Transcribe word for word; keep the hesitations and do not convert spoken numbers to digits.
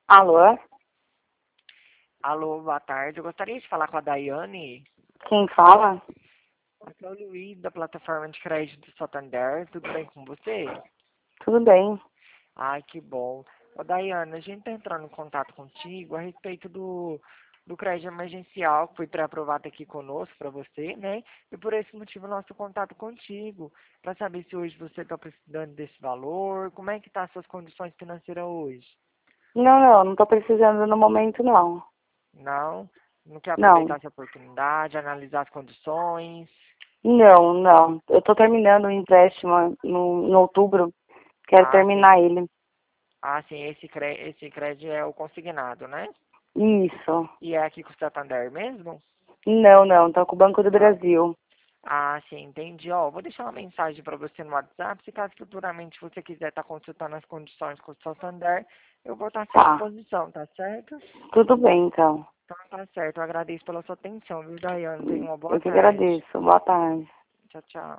Alô? Alô, boa tarde. Eu gostaria de falar com a Daiane. Quem fala? Aqui é o Luiz, da plataforma de crédito do Santander. Tudo bem com você? Tudo bem. Ai, que bom. Ô, Daiane, a gente está entrando em contato contigo a respeito do, do crédito emergencial que foi pré-aprovado aqui conosco para você, né? E por esse motivo, nosso contato contigo, para saber se hoje você está precisando desse valor, como é que tá as suas condições financeiras hoje? Não, não, não tô precisando no momento, não. Não? Não quer Não, aproveitar essa oportunidade, analisar as condições? não, não. Eu tô terminando o empréstimo no, em outubro. Quero Ah, sim. terminar ele. Ah, sim, esse, cre... esse crédito é o consignado, né? Isso. E é aqui com o Santander mesmo? Não, não, tô com o Banco do Ah, Brasil. ah, sim, entendi. Ó, vou deixar uma mensagem para você no WhatsApp. Se caso futuramente você quiser estar consultando as condições com o Santander, eu vou estar à sua Tá. disposição, tá certo? Tudo bem, então. Então tá certo. Eu agradeço pela sua atenção, viu, Daiane? Tenha uma boa Eu que tarde. agradeço. Boa tarde. Tchau, tchau.